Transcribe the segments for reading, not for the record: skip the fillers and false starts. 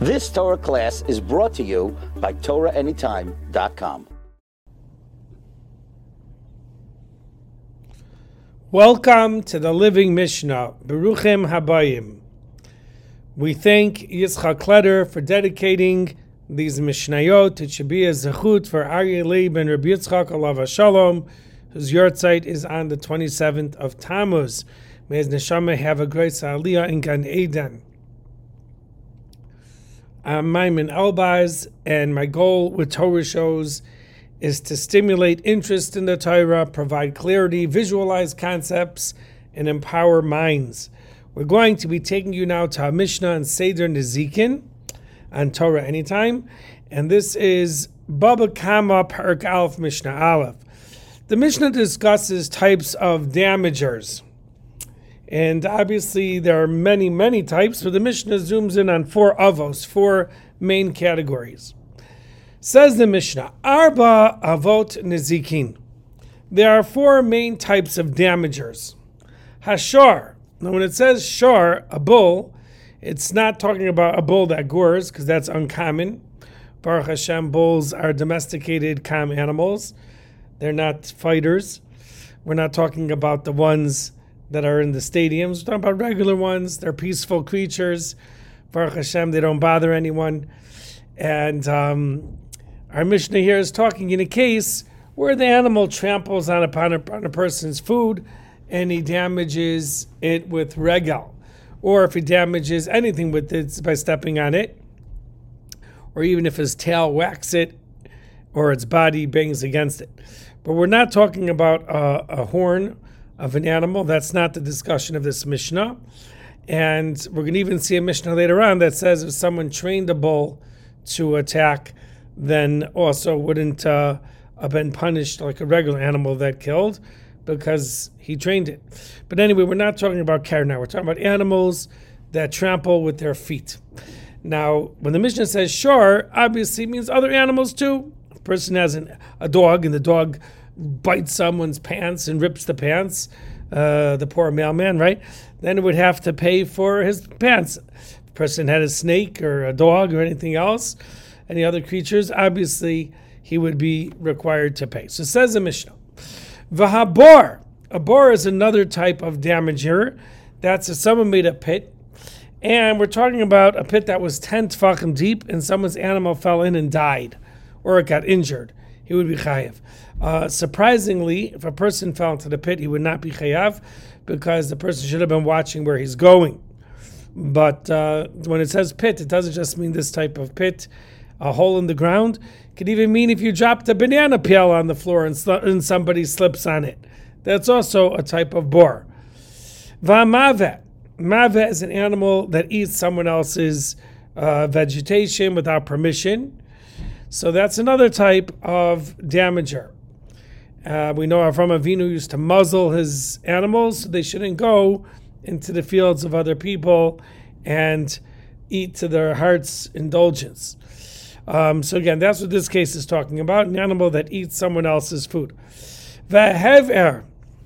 This Torah class is brought to you by TorahAnytime.com. Welcome to the Living Mishnah, Beruchim Habayim. We thank Yitzchak Kleder for dedicating these Mishnayot. It should be a zechut for Aryeh Leib and Rabbi Yitzchak Alav HaShalom, whose yahrzeit is on the 27th of Tammuz. May his neshama have a great aliyah in Gan Eden. I'm Maimon Elbaz, and my goal with Torah shows is to stimulate interest in the Torah, provide clarity, visualize concepts, and empower minds. We're going to be taking you now to a Mishnah and Seder Nezikin on Torah Anytime, and this is Baba Kama Perek Aleph Mishnah Aleph. The Mishnah discusses types of damagers, and obviously there are many, many types, but the Mishnah zooms in on four main categories. Says the Mishnah, Arba Avot Nezikin. There are four main types of damagers. Hashar. Now when it says shar, a bull, it's not talking about a bull that gores, because that's uncommon. Baruch Hashem, bulls are domesticated, calm animals. They're not fighters. We're not talking about the ones that are in the stadiums. We're talking about regular ones. They're peaceful creatures. Baruch Hashem, they don't bother anyone. And our Mishnah here is talking in a case where the animal tramples on a person's food and he damages it with regal, or if he damages anything with it by stepping on it, or even if his tail whacks it or its body bangs against it. But we're not talking about a horn of an animal. That's not the discussion of this Mishnah. And we're going to even see a Mishnah later on that says if someone trained a bull to attack, then also wouldn't have been punished like a regular animal that killed because he trained it. But anyway, we're not talking about care now. We're talking about animals that trample with their feet. Now, when the Mishnah says shar, obviously it means other animals too. If a person has a dog and the dog bites someone's pants and rips the pants, the poor mailman, right? Then it would have to pay for his pants. If a person had a snake or a dog or anything else, any other creatures, obviously he would be required to pay. So says the Mishnah, V'habor. A bor is another type of damager. That's if someone made a pit, and we're talking about a pit that was 10 tefachim deep, and someone's animal fell in and died, or it got injured. He would be chayav. Surprisingly, if a person fell into the pit, he would not be chayav, because the person should have been watching where he's going. But when it says pit, it doesn't just mean this type of pit, a hole in the ground. It could even mean if you dropped a banana peel on the floor and somebody slips on it. That's also a type of bor. V'amaveh. Maveh is an animal that eats someone else's vegetation without permission. So that's another type of damager. We know Avram Avinu used to muzzle his animals, so they shouldn't go into the fields of other people and eat to their heart's indulgence. So again, that's what this case is talking about, an animal that eats someone else's food. V'hever.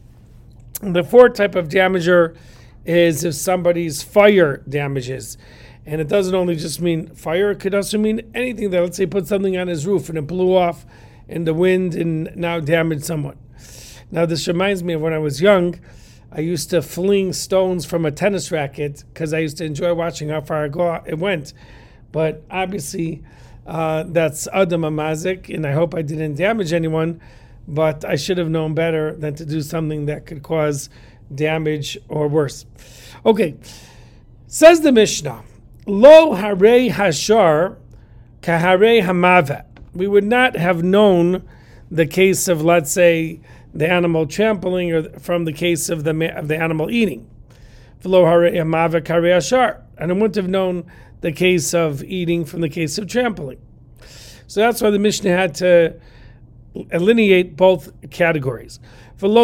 The fourth type of damager is if somebody's fire damages. And it doesn't only just mean fire, it could also mean anything that, let's say, put something on his roof and it blew off in the wind and now damaged someone. Now this reminds me of when I was young, I used to fling stones from a tennis racket because I used to enjoy watching how far it went. But obviously, that's Adam Amazik, and I hope I didn't damage anyone, but I should have known better than to do something that could cause damage or worse. Okay, says the Mishnah, Lo harei hashar kaharei hamaveh. We would not have known the case of, let's say, the animal trampling or from the case of the animal eating. V'lo harei hamaveh kaharei hashar. And I wouldn't have known the case of eating from the case of trampling. So that's why the Mishnah had to delineate both categories. And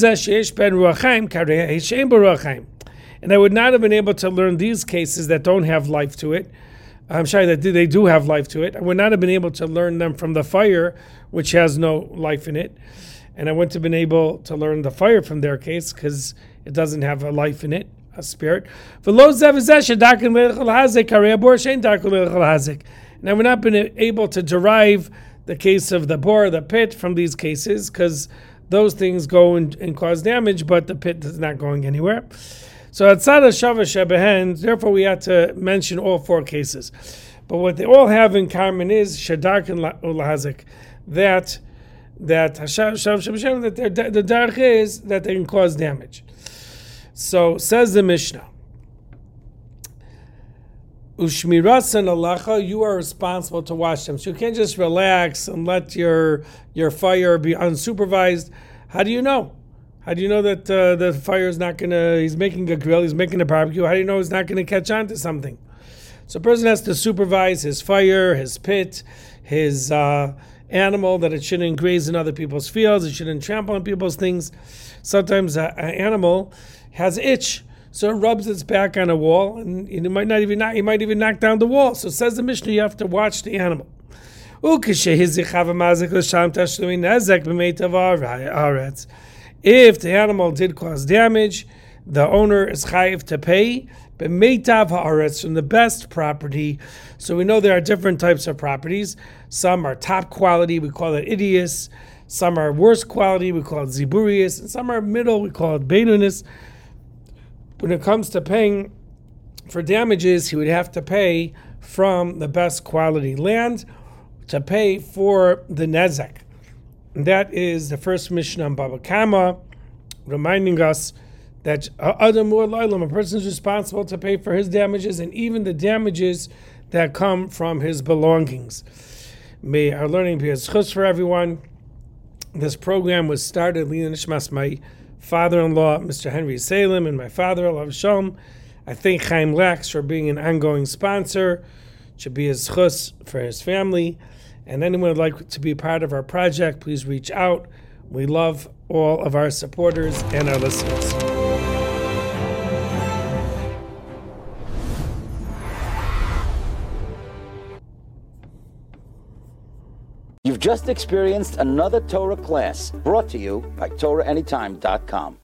I would not have been able to learn these cases that don't have life to it. I'm sorry, that they do have life to it. I would not have been able to learn them from the fire, which has no life in it. And I wouldn't have been able to learn the fire from their case because it doesn't have a life in it. a spirit. Now we're not been able to derive the case of the bore, the pit, from these cases, because those things go and cause damage, but the pit is not going anywhere. So therefore we had to mention all four cases. But what they all have in common is shadark and lahazik, that the dark is that they can cause damage. So says the Mishnah, Ushmirasan alacha, you are responsible to watch them. So you can't just relax and let your fire be unsupervised. How do you know? How do you know that the fire is not going to, he's making a grill, he's making a barbecue, how do you know it's not going to catch on to something? So a person has to supervise his fire, his pit, his animal, that it shouldn't graze in other people's fields, it shouldn't trample on people's things. Sometimes an animal has itch, so it rubs its back on a wall, and he might even knock down the wall. So it says the Mishnah, you have to watch the animal. If the animal did cause damage, the owner is chayiv to pay b'meitav haaretz, from the best property. So we know there are different types of properties. Some are top quality, we call it idius. Some are worst quality, we call it ziburius. And some are middle, we call it beinunus. When it comes to paying for damages, he would have to pay from the best quality land to pay for the nezek. And that is the first Mishnah on Baba Kama, reminding us that a person is responsible to pay for his damages and even the damages that come from his belongings. May our learning be a zchus for everyone. This program was started Lina Nishmas, my father-in-law, Mr. Henry Salem, and my father, Alav Shalom. I thank Chaim Lax for being an ongoing sponsor. It should be a zchus for his family. And anyone who would like to be part of our project, please reach out. We love all of our supporters and our listeners. You've just experienced another Torah class brought to you by TorahAnytime.com.